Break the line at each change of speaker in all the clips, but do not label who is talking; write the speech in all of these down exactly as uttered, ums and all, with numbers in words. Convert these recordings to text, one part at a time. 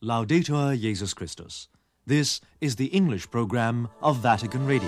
Laudetur Jesus Christus. This is the English program of Vatican Radio.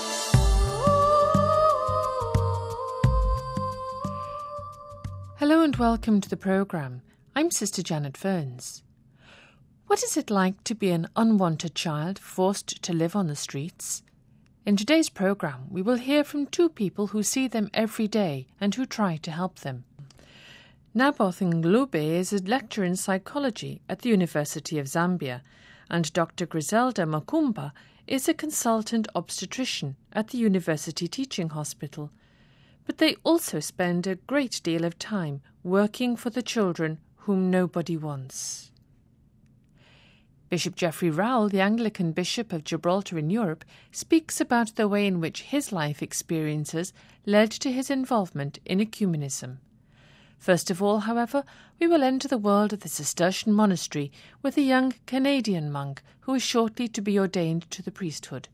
Hello and welcome to the programme. I'm Sister Janet Ferns. What is it like to be an unwanted child forced to live on the streets? In today's programme, we will hear from two people who see them every day and who try to help them. Naboth Ngulube is a lecturer in psychology at the University of Zambia, and Doctor Griselda Makumba is a consultant obstetrician at the University Teaching Hospital. But they also spend a great deal of time working for the children whom nobody wants. Bishop Geoffrey Rowell, the Anglican Bishop of Gibraltar in Europe, speaks about the way in which his life experiences led to his involvement in ecumenism. First of all, however, we will enter the world of the Cistercian monastery with a young Canadian monk who is shortly to be ordained to the priesthood.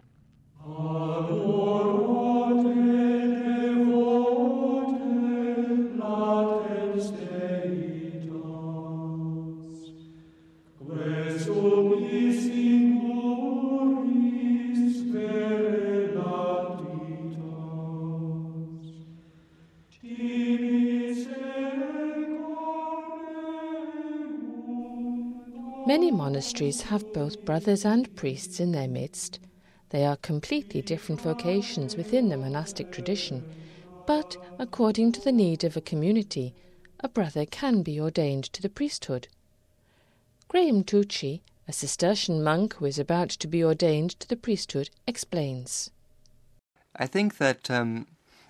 Many monasteries have both brothers and priests in their midst. They are completely different vocations within the monastic tradition, but according to the need of a community, a brother can be ordained to the priesthood. Graham Tucci, a Cistercian monk who is about to be ordained to the priesthood, explains.
I think that um,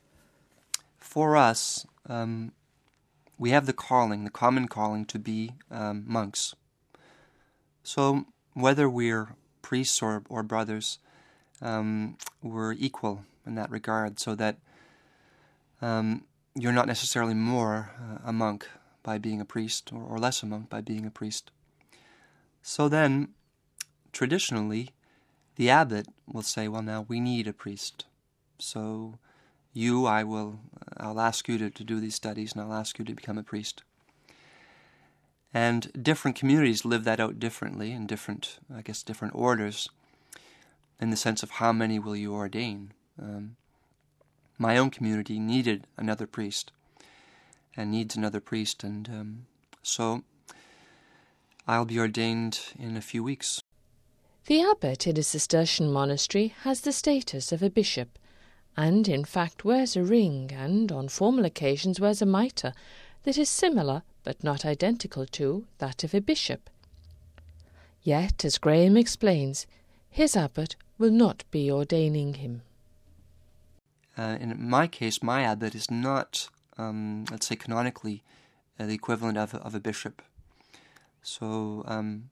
for us, um, we have the calling, the common calling to be um, monks. So whether we're priests or, or brothers, um, we're equal in that regard, so that um, you're not necessarily more uh, a monk by being a priest or, or less a monk by being a priest. So then, traditionally, the abbot will say, well, now we need a priest. So you, I will, I'll ask you to, to do these studies, and I'll ask you to become a priest. And different communities live that out differently in different, I guess, different orders in the sense of how many will you ordain. Um, my own community needed another priest and needs another priest, and um, so I'll be ordained in a few weeks.
The abbot in a Cistercian monastery has the status of a bishop, and in fact wears a ring and, on formal occasions, wears a mitre that is similar but not identical to that of a bishop. Yet, as Graham explains, his abbot will not be ordaining him.
Uh, in my case, my abbot is not, um, let's say, canonically uh, the equivalent of, of a bishop. So um,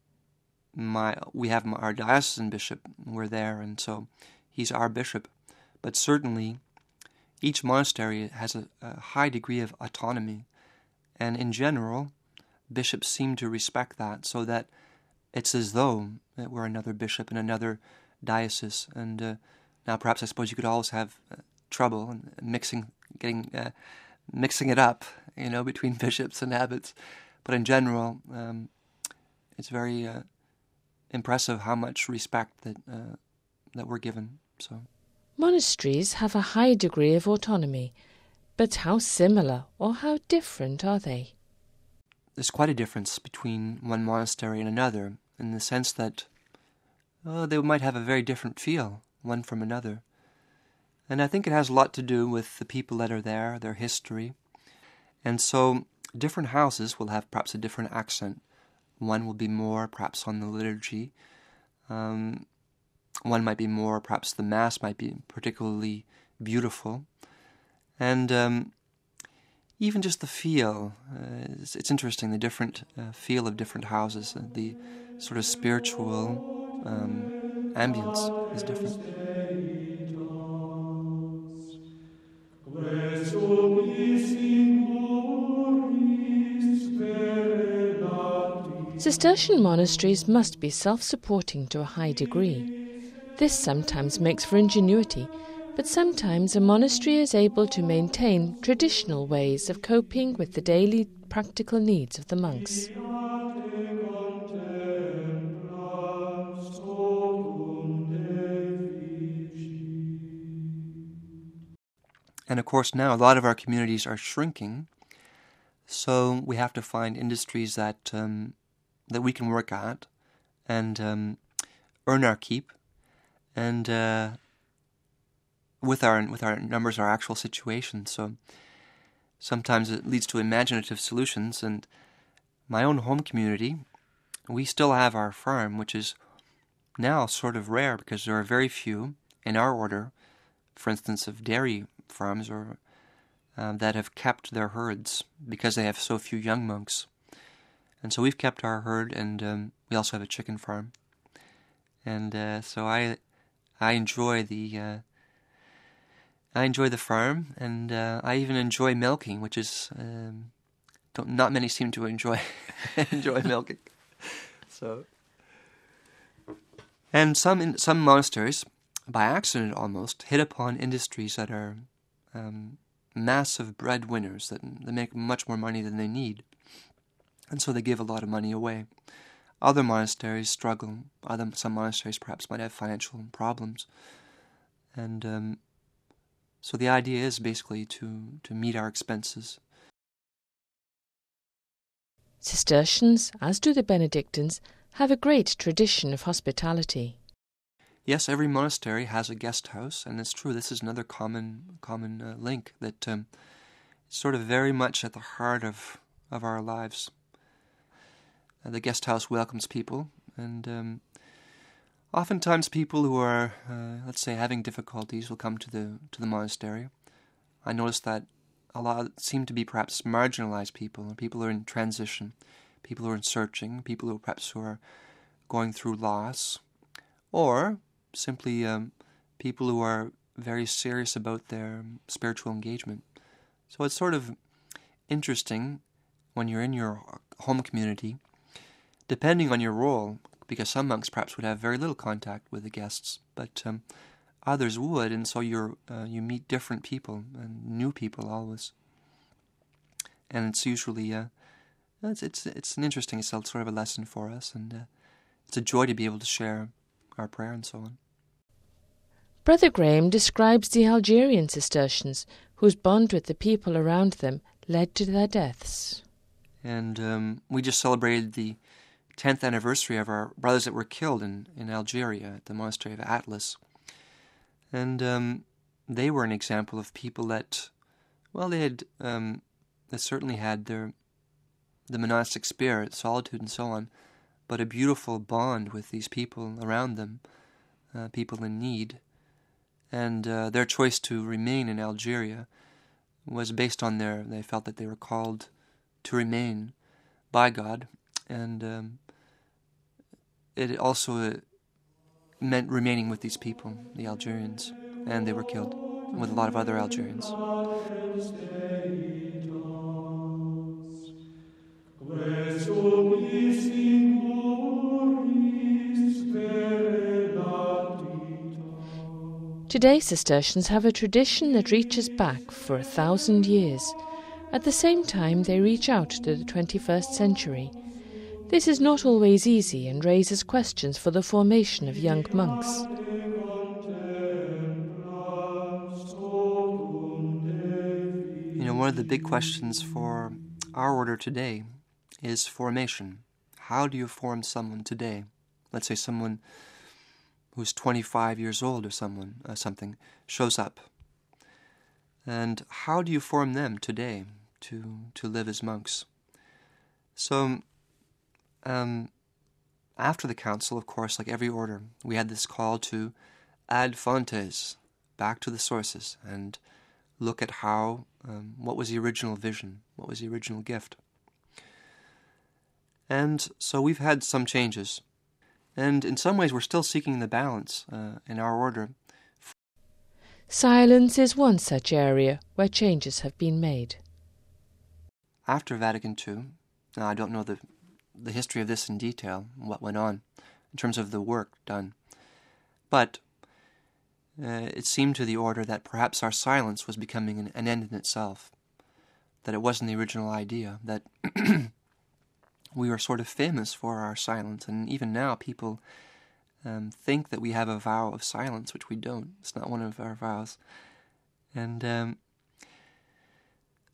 my we have our diocesan bishop, we're there, and so he's our bishop. But certainly, each monastery has a, a high degree of autonomy. And in general, bishops seem to respect that, so that it's as though we're another bishop in another diocese. And uh, now, perhaps I suppose you could always have uh, trouble in mixing, getting, uh, mixing it up, you know, between bishops and abbots. But in general, um, it's very uh, impressive how much respect that uh, that we're given. So,
monasteries have a high degree of autonomy. But how similar or how different are they?
There's quite a difference between one monastery and another, in the sense that oh, they might have a very different feel, one from another. And I think it has a lot to do with the people that are there, their history. And so different houses will have perhaps a different accent. One will be more perhaps on the liturgy. Um, one might be more, perhaps the Mass might be particularly beautiful. And um, even just the feel, uh, it's, it's interesting, the different uh, feel of different houses, uh, the sort of spiritual um, ambience is different.
Cistercian monasteries must be self-supporting to a high degree. This sometimes makes for ingenuity, but sometimes a monastery is able to maintain traditional ways of coping with the daily practical needs of the monks.
And of course now a lot of our communities are shrinking, so we have to find industries that um, that we can work at and um, earn our keep, and uh, with our with our numbers, our actual situation. So sometimes it leads to imaginative solutions. And my own home community, we still have our farm, which is now sort of rare because there are very few in our order, for instance, of dairy farms or um, that have kept their herds because they have so few young monks. And so we've kept our herd, and um, we also have a chicken farm. And uh, so I I enjoy the uh, I enjoy the farm, and uh, I even enjoy milking, which is um, don't, not many seem to enjoy enjoy milking. So, and some in, some monasteries, by accident almost, hit upon industries that are um, massive breadwinners that they make much more money than they need, and so they give a lot of money away. Other monasteries struggle. Other some monasteries perhaps might have financial problems, and um, so the idea is basically to to meet our expenses.
Cistercians, as do the Benedictines, have a great tradition of hospitality.
Yes, every monastery has a guest house, and it's true. This is another common common uh, link that um, is sort of very much at the heart of of our lives. Uh, the guest house welcomes people, and um, oftentimes people who are, uh, let's say, having difficulties will come to the to the monastery. I noticed that a lot seem to be perhaps marginalized people, people who are in transition, people who are in searching, people who perhaps who are going through loss, or simply um, people who are very serious about their spiritual engagement. So it's sort of interesting when you're in your home community, depending on your role, because some monks perhaps would have very little contact with the guests, but um, others would, and so you're uh, you meet different people and new people always, and it's usually uh, it's it's it's an interesting, it's sort of a lesson for us, and uh, it's a joy to be able to share our prayer and so on.
Brother Graham describes the Algerian Cistercians, whose bond with the people around them led to their deaths.
And um, we just celebrated the tenth anniversary of our brothers that were killed in, in Algeria at the monastery of Atlas. And um, they were an example of people that, well, they had, um, they certainly had their the monastic spirit, solitude and so on, but a beautiful bond with these people around them, uh, people in need. And uh, their choice to remain in Algeria was based on their, they felt that they were called to remain by God, and um, it also uh, meant remaining with these people, the Algerians, and they were killed with a lot of other Algerians.
Today Cistercians have a tradition that reaches back for a thousand years. At the same time they reach out to the twenty-first century. This is not always easy and raises questions for the formation of young monks.
You know, one of the big questions for our order today is formation. How do you form someone today? Let's say someone who's twenty-five years old or someone, uh, something, shows up. And how do you form them today to, to live as monks? So, um, after the council, of course, like every order, we had this call to ad fontes, back to the sources, and look at how, um, what was the original vision, what was the original gift. And so we've had some changes. And in some ways we're still seeking the balance uh, in our order.
Silence is one such area where changes have been made.
After Vatican Two, now I don't know the the history of this in detail, what went on in terms of the work done, but uh, it seemed to the order that perhaps our silence was becoming an, an end in itself, that it wasn't the original idea, that we were sort of famous for our silence, and even now people um, think that we have a vow of silence, which we don't. It's not one of our vows. And um,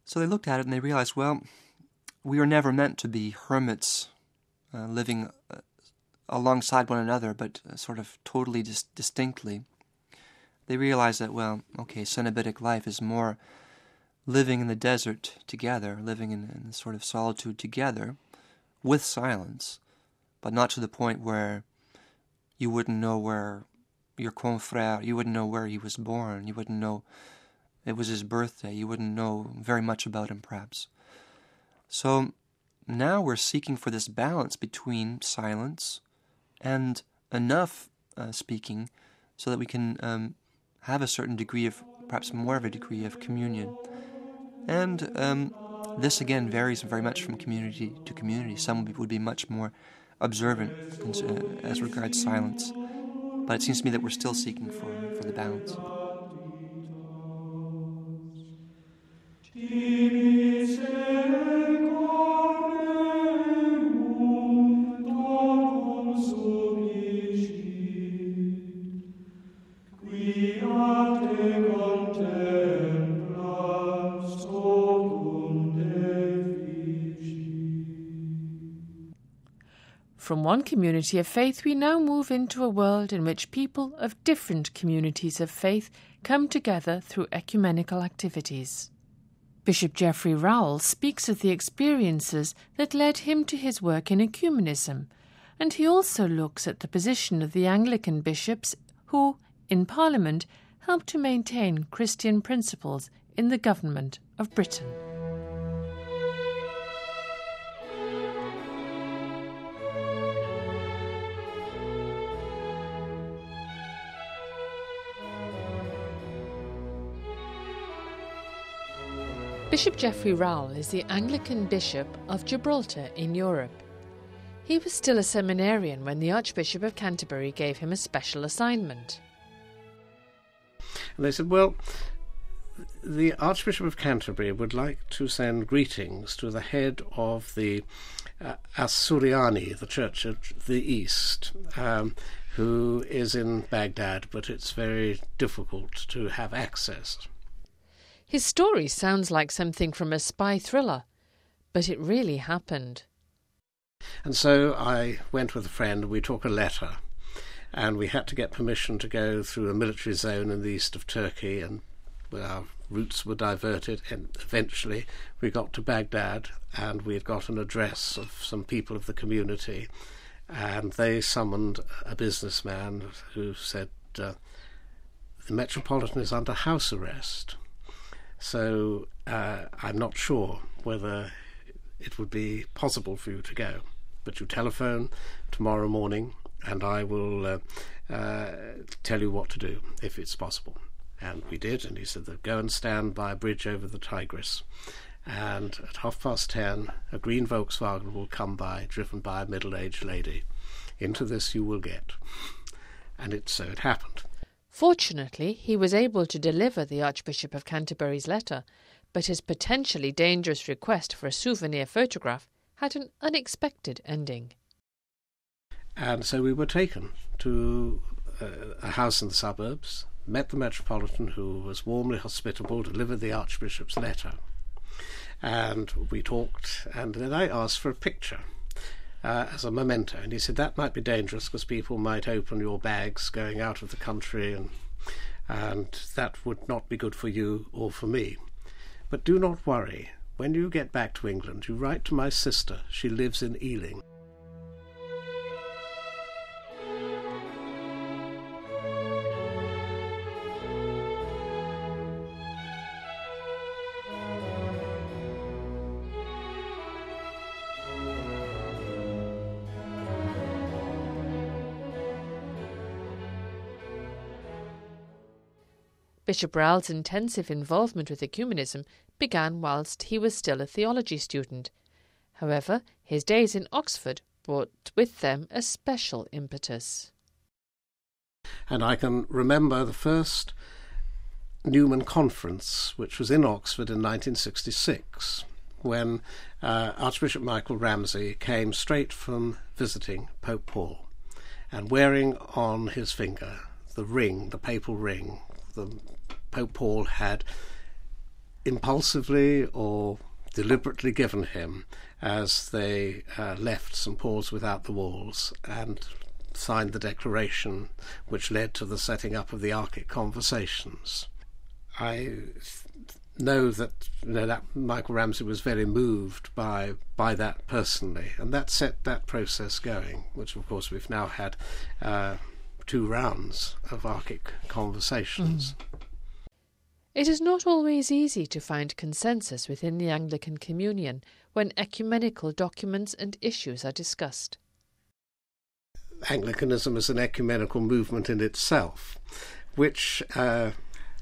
So they looked at it and they realized, well, we are never meant to be hermits uh, living uh, alongside one another, but uh, sort of totally dis- distinctly. They realized that, well, okay, Cenobitic life is more living in the desert together, living in, in sort of solitude together, with silence, but not to the point where you wouldn't know where your confrère, you wouldn't know where he was born, you wouldn't know it was his birthday, you wouldn't know very much about him, perhaps. So now we're seeking for this balance between silence and enough uh, speaking so that we can um, have a certain degree of, perhaps more of a degree of communion. And um, this again varies very much from community to community. Some would be much more observant uh, as regards silence, but it seems to me that we're still seeking for, for the balance.
From one community of faith, we now move into a world in which people of different communities of faith come together through ecumenical activities. Bishop Geoffrey Rowell speaks of the experiences that led him to his work in ecumenism, and he also looks at the position of the Anglican bishops who, in Parliament, helped to maintain Christian principles in the government of Britain. Bishop Geoffrey Rowell is the Anglican Bishop of Gibraltar in Europe. He was still a seminarian when the Archbishop of Canterbury gave him a special assignment.
And they said, well, the Archbishop of Canterbury would like to send greetings to the head of the uh, Asuriani, the Church of the East, um, who is in Baghdad, but it's very difficult to have access.
His story sounds like something from a spy thriller, but it really happened.
And so I went with a friend, we took a letter, and we had to get permission to go through a military zone in the east of Turkey, and our routes were diverted, and eventually we got to Baghdad, and we had got an address of some people of the community, and they summoned a businessman who said, uh, the Metropolitan is under house arrest. So uh, I'm not sure whether it would be possible for you to go. But you telephone tomorrow morning and I will uh, uh, tell you what to do, if it's possible. And we did, and he said, go and stand by a bridge over the Tigris. And at half past ten, a green Volkswagen will come by, driven by a middle-aged lady. Into this you will get. And it so it happened.
Fortunately, he was able to deliver the Archbishop of Canterbury's letter, but his potentially dangerous request for a souvenir photograph had an unexpected ending.
And so we were taken to uh, a house in the suburbs, met the Metropolitan, who was warmly hospitable, delivered the Archbishop's letter. And we talked, and then I asked for a picture uh, as a memento. And he said that might be dangerous because people might open your bags going out of the country, and and that would not be good for you or for me. But do not worry. When you get back to England, you write to my sister. She lives in Ealing.
Bishop Rowell's intensive involvement with ecumenism began whilst he was still a theology student. However, his days in Oxford brought with them a special impetus.
And I can remember the first Newman Conference, which was in Oxford in nineteen sixty-six, when uh, Archbishop Michael Ramsey came straight from visiting Pope Paul, and wearing on his finger the ring, the papal ring, the Pope Paul had impulsively or deliberately given him as they uh, left Saint Paul's Without the Walls and signed the declaration which led to the setting up of the Arctic Conversations. I know that, you know, that Michael Ramsey was very moved by by that personally, and that set that process going, which of course we've now had uh, two rounds of Arctic Conversations.
Mm. It is not always easy to find consensus within the Anglican Communion when ecumenical documents and issues are discussed.
Anglicanism is an ecumenical movement in itself, which uh,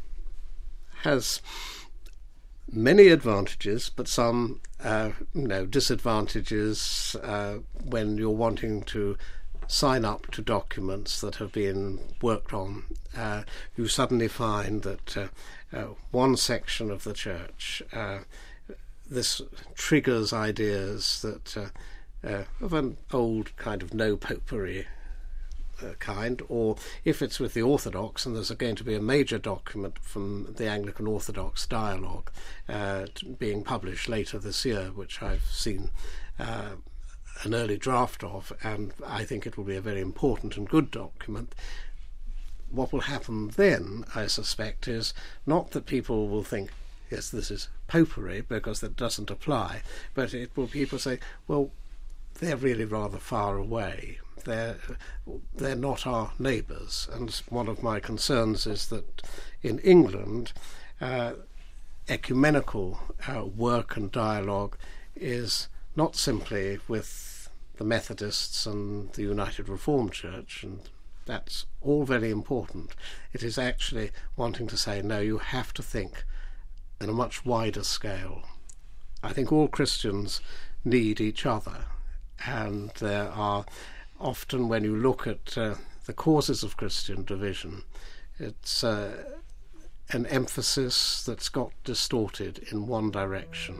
has many advantages, but some uh, you know, disadvantages uh, when you're wanting to sign up to documents that have been worked on. Uh, you suddenly find that uh, uh, one section of the church, uh, this triggers ideas that uh, uh, of an old kind of no popery uh, kind, or if it's with the Orthodox, and there's going to be a major document from the Anglican Orthodox dialogue uh, being published later this year, which I've seen uh, an early draft of, and I think it will be a very important and good document. What will happen then, I suspect, is not that people will think, yes, this is popery, because that doesn't apply, but it will people say, well, they're really rather far away. They're, they're not our neighbours. And one of my concerns is that in England, uh, ecumenical uh, work and dialogue is not simply with the Methodists and the United Reformed Church, and that's all very important. It is actually wanting to say, no, you have to think on a much wider scale. I think all Christians need each other, and there are often, when you look at uh, the causes of Christian division, it's uh, an emphasis that's got distorted in one direction.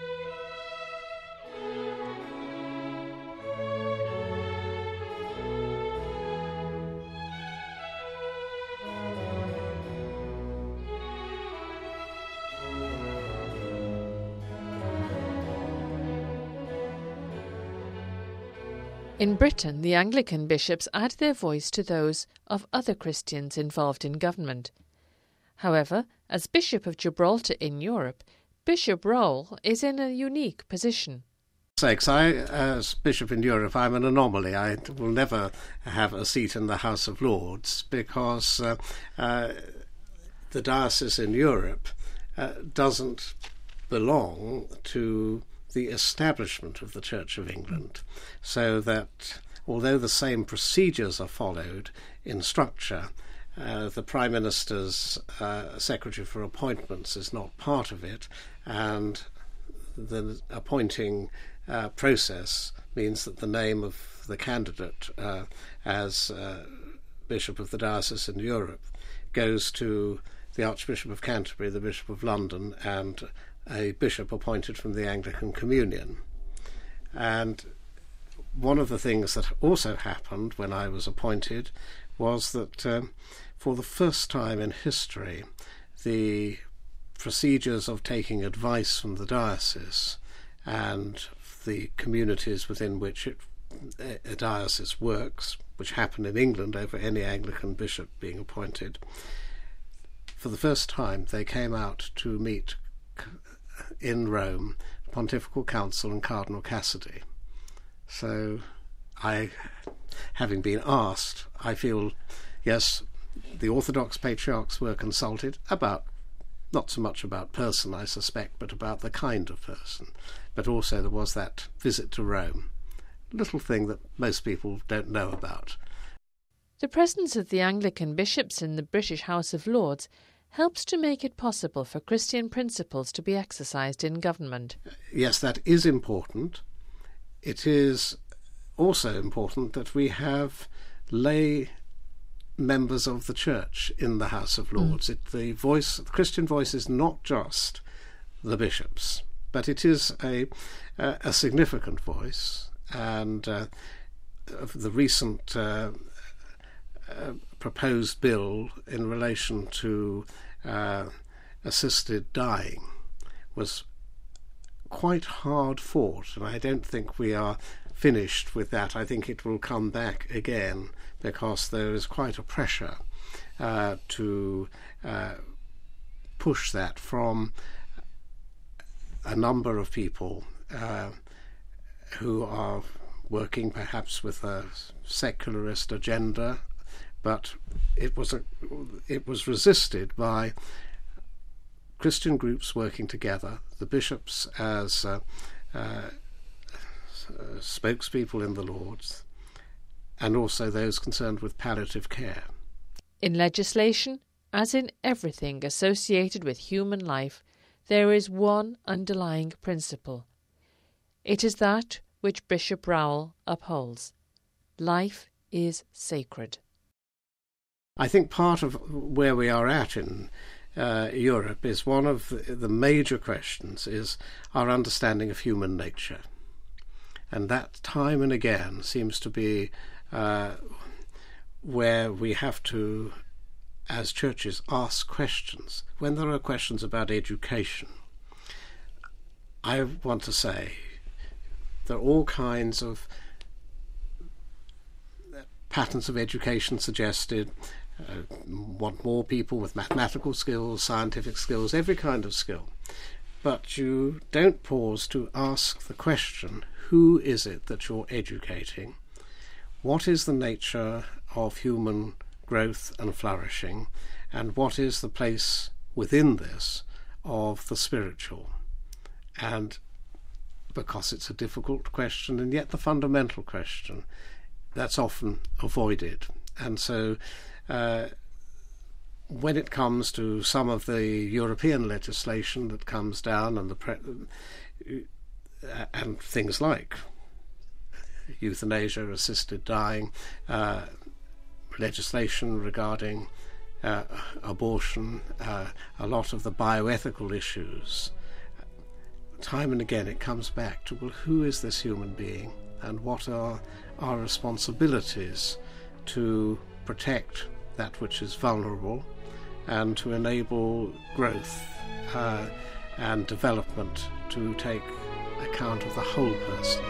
In Britain, the Anglican bishops add their voice to those of other Christians involved in government. However, as Bishop of Gibraltar in Europe, Bishop Rowell is in a unique position.
Sakes, I, as Bishop in Europe, I'm an anomaly. I will never have a seat in the House of Lords because uh, uh, the diocese in Europe uh, doesn't belong to the establishment of the Church of England, so that although the same procedures are followed in structure, uh, the Prime Minister's uh, Secretary for Appointments is not part of it, and the appointing uh, process means that the name of the candidate uh, as uh, Bishop of the Diocese in Europe goes to the Archbishop of Canterbury, the Bishop of London, and a bishop appointed from the Anglican Communion. And one of the things that also happened when I was appointed was that um, for the first time in history, the procedures of taking advice from the diocese and the communities within which it, a diocese works, which happen in England over any Anglican bishop being appointed, for the first time they came out to meet in Rome, Pontifical Council and Cardinal Cassidy. So I, having been asked, I feel, yes, the Orthodox patriarchs were consulted about, not so much about person, I suspect, but about the kind of person. But also there was that visit to Rome, little thing that most people don't know about.
The presence of the Anglican bishops in the British House of Lords helps to make it possible for Christian principles to be exercised in government.
Yes, that is important. It is also important that we have lay members of the Church in the House of Lords. Mm. It, the voice, the Christian voice is not just the bishops, but it is a, a, a significant voice. And uh, the recent uh, uh, proposed bill in relation to uh, assisted dying was quite hard fought, and I don't think we are finished with that. I think it will come back again, because there is quite a pressure uh, to uh, push that from a number of people uh, who are working perhaps with a secularist agenda, but it was a, it was resisted by Christian groups working together, the bishops as uh, uh, spokespeople in the Lords, and also those concerned with palliative care.
In legislation, as in everything associated with human life, there is one underlying principle. It is that which Bishop Rowell upholds. Life is sacred.
I think part of where we are at in uh, Europe is one of the, the major questions is our understanding of human nature. And that time and again seems to be uh, where we have to, as churches, ask questions. When there are questions about education, I want to say there are all kinds of patterns of education suggested. Uh, want more people with mathematical skills, scientific skills, every kind of skill. But you don't pause to ask the question, who is it that you're educating? What is the nature of human growth and flourishing? And what is the place within this of the spiritual? And because it's a difficult question and yet the fundamental question, that's often avoided. And so uh, when it comes to some of the European legislation that comes down and the pre- and things like euthanasia, assisted dying, uh, legislation regarding uh, abortion, uh, a lot of the bioethical issues, time and again it comes back to, well, who is this human being and what are our responsibilities to protect that which is vulnerable and to enable growth uh, and development to take account of the whole person.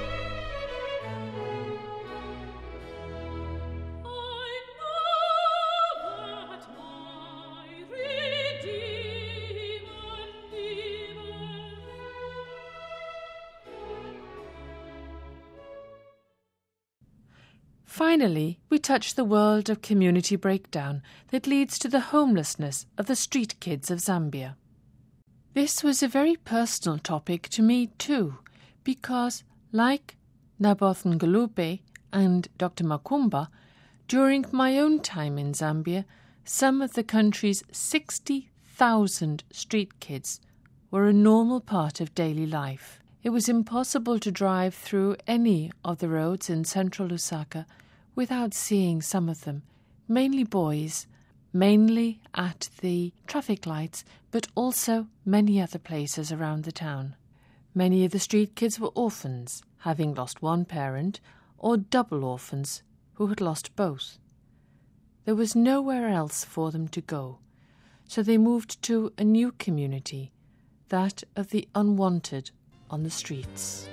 Finally, we touch the world of community breakdown that leads to the homelessness of the street kids of Zambia. This was a very personal topic to me too, because, like Naboth Ngulube and Doctor Makumba, during my own time in Zambia, some of the country's sixty thousand street kids were a normal part of daily life. It was impossible to drive through any of the roads in central Lusaka without seeing some of them, mainly boys, mainly at the traffic lights, but also many other places around the town. Many of the street kids were orphans, having lost one parent, or double orphans who had lost both. There was nowhere else for them to go, so they moved to a new community, that of the unwanted on the streets.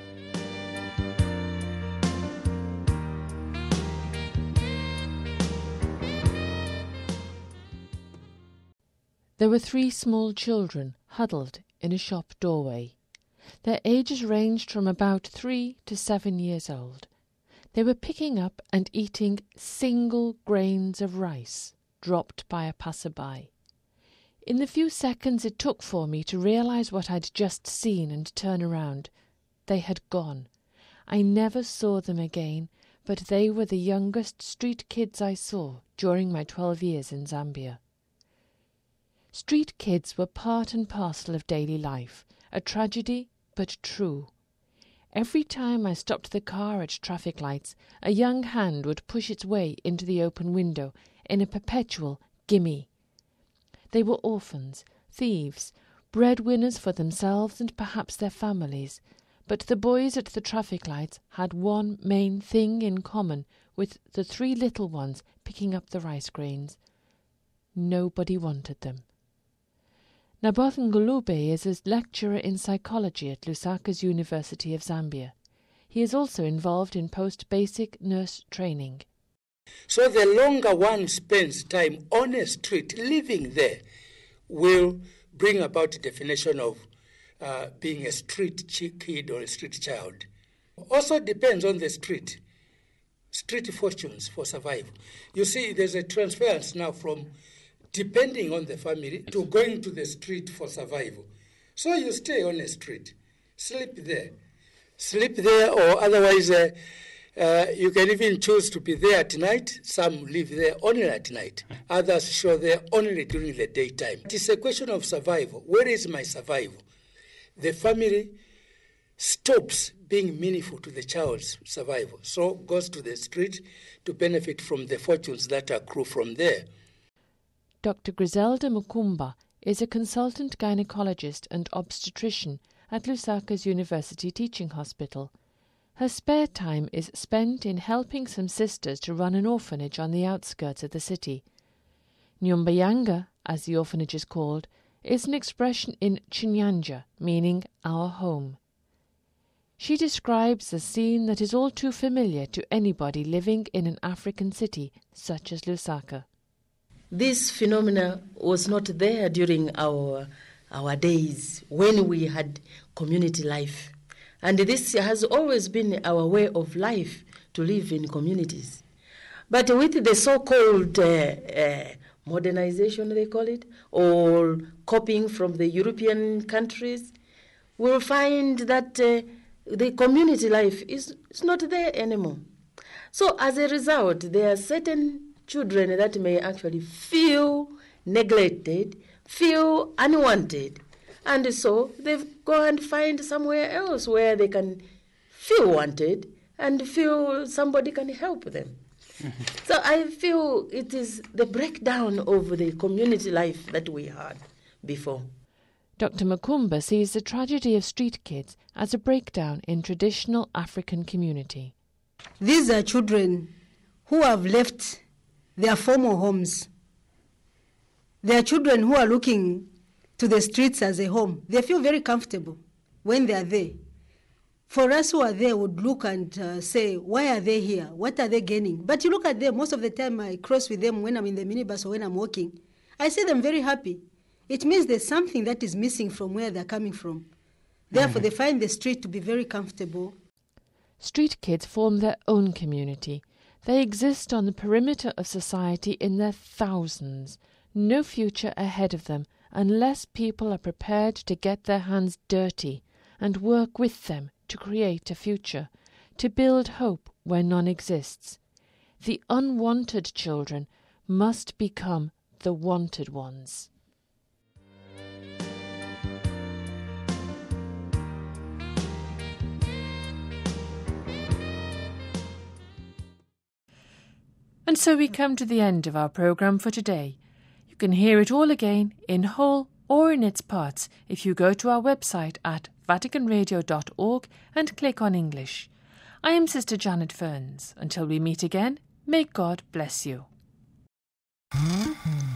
There were three small children huddled in a shop doorway. Their ages ranged from about three to seven years old. They were picking up and eating single grains of rice dropped by a passerby. In the few seconds it took for me to realize what I'd just seen and turn around, they had gone. I never saw them again, but they were the youngest street kids I saw during my twelve years in Zambia. Street kids were part and parcel of daily life, a tragedy but true. Every time I stopped the car at traffic lights, a young hand would push its way into the open window in a perpetual gimme. They were orphans, thieves, breadwinners for themselves and perhaps their families, but the boys at the traffic lights had one main thing in common with the three little ones picking up the rice grains. Nobody wanted them. Naboth Ngulube is a lecturer in psychology at Lusaka's University of Zambia. He is also involved in post-basic nurse training.
So the longer one spends time on a street, living there, will bring about the definition of uh, being a street kid or a street child. Also depends on the street, street fortunes for survival. You see, there's a transference now from depending on the family to going to the street for survival. So you stay on a street, sleep there. Sleep there, or otherwise uh, uh, you can even choose to be there at night. Some live there only at night. Others show there only during the daytime. It is a question of survival. Where is my survival? The family stops being meaningful to the child's survival, so goes to the street to benefit from the fortunes that accrue from there.
Doctor Griselda Mukumba is a consultant gynecologist and obstetrician at Lusaka's University Teaching Hospital. Her spare time is spent in helping some sisters to run an orphanage on the outskirts of the city. Nyumbayanga, as the orphanage is called, is an expression in Chinyanja, meaning our home. She describes a scene that is all too familiar to anybody living in an African city such as Lusaka.
This phenomena was not there during our our days when we had community life. And this has always been our way of life, to live in communities. But with the so-called uh, uh, modernization, they call it, or copying from the European countries, we'll find that uh, the community life is, is not there anymore. So as a result, there are certain children that may actually feel neglected, feel unwanted, and so they go and find somewhere else where they can feel wanted and feel somebody can help them. Mm-hmm. So I feel it is the breakdown of the community life that we had before.
Doctor Mukumba sees the tragedy of street kids as a breakdown in traditional African community.
These are children who have left their former homes. They are children who are looking to the streets as a home. They feel very comfortable when they are there. For us who are there would look and uh, say, why are they here? What are they gaining? But you look at them, most of the time I cross with them when I'm in the minibus or when I'm walking. I see them very happy. It means there's something that is missing from where they're coming from. Therefore, mm-hmm. they find the street to be very comfortable.
Street kids form their own community. They exist on the perimeter of society in their thousands. No future ahead of them unless people are prepared to get their hands dirty and work with them to create a future, to build hope where none exists. The unwanted children must become the wanted ones. And so we come to the end of our programme for today. You can hear it all again in whole or in its parts if you go to our website at vatican radio dot org and click on English. I am Sister Janet Ferns. Until we meet again, may God bless you.